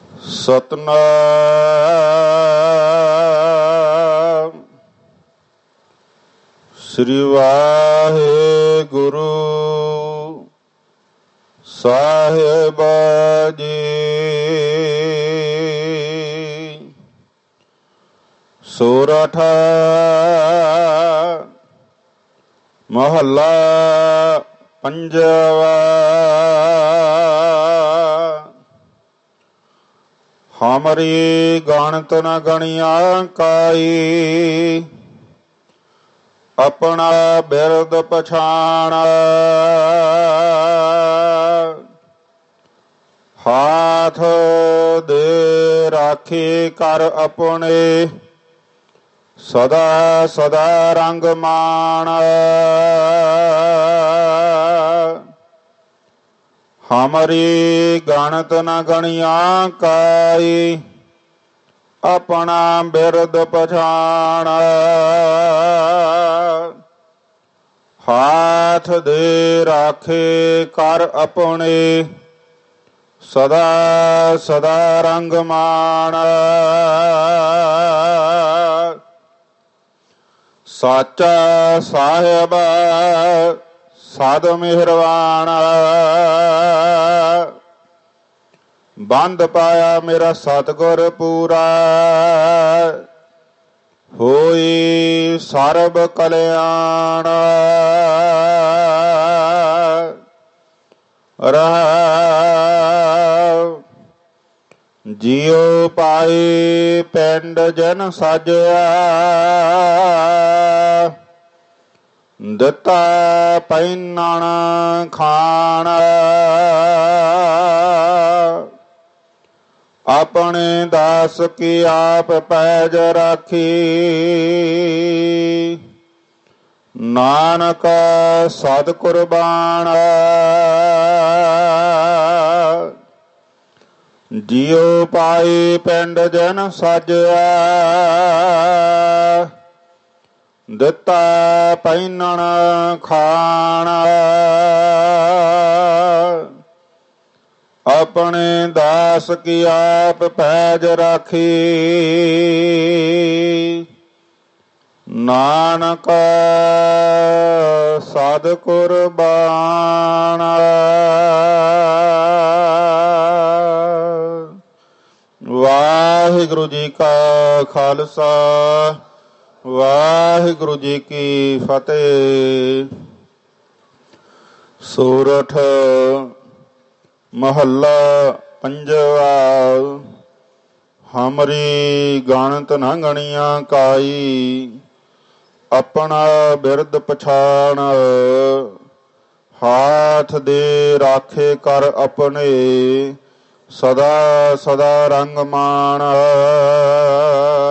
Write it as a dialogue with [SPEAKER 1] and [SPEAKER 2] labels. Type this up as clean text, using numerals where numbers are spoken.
[SPEAKER 1] ਸਤਨਾਮ ਸ੍ਰੀ ਵਾਹਿਗੁਰੂ ਸਾਹਿਬ ਜੀ। ਸੋਰਠ ਮਹੱਲਾ ਪੰਜਵਾ। ਹਮਰੀ ਗਣਤ ਨ ਗਣਿਆ ਕਾਈ, ਆਪਣਾ ਬਿਰਦ ਪਛਾਣ। ਹਾਥ ਦੇ ਰਾਖੀ ਕਰ ਆਪਣੇ, ਸਦਾ ਸਦਾ ਰੰਗ ਮਾਣ। ਹਮਰੀ ਗਣਤ ਨ ਗਣਿਆ ਕਾਈ, ਆਪਣਾ ਬਿਰਦ ਪਛਾਣ। ਹਾਥ ਦੇ ਰਾਖੇ ਕਰ ਆਪਣੇ, ਸਦਾ ਸਦਾ ਰੰਗ ਮਾਣ। ਸਾਚਾ ਸਾਹਿਬ ਸਦ ਮਿਹਰਬਾਨ, ਬੰਦ ਪਾਇਆ ਮੇਰਾ ਸਤਿਗੁਰ ਪੂਰਾ। ਹੋਈ ਸਰਬ ਕਲਿਆਣ। ਰਹਾਉ ਜਿਉ ਪਾਈ ਪਿੰਡ ਜਨ ਸਾਜਿਆ, ਦਿੱਤਾ ਪਹਿਨਣ ਖਾਣ। ਆਪਣੇ ਦਾਸ ਕੀ ਆਪ ਪੈਜ ਰਾਖੀ, ਨਾਨਕ ਸਦ ਕੁਰਬਾਨ। ਜਿਉ ਪਾਈ ਪਿੰਡ ਜਨ ਸਾਜਿਆ, ਦਿੱਤਾ ਪਹਿਨਣ ਖਾਣ। ਆਪਣੇ ਦਾਸ ਕੀ ਆਪ ਪੈਜ ਰਾਖੀ, ਨਾਨਕ ਸਦ ਕੁਰਬਾਨ। ਵਾਹਿਗੁਰੂ ਜੀ ਕਾ ਖਾਲਸਾ, ਵਾਹਿਗੁਰੂ ਜੀ ਕੀ ਫਤਿਹ। ਸੋਰਠ ਮਹੱਲਾ ਪੰਜਵਾ। ਹਮਰੀ ਗਣਤ ਨ ਗਣਿਆ ਕਾਈ, ਆਪਣਾ ਬਿਰਦ ਪਛਾਣ। ਹਾਥ ਦੇ ਰਾਖੇ ਕਰ ਆਪਣੇ, ਸਦਾ ਸਦਾ ਰੰਗ ਮਾਣ।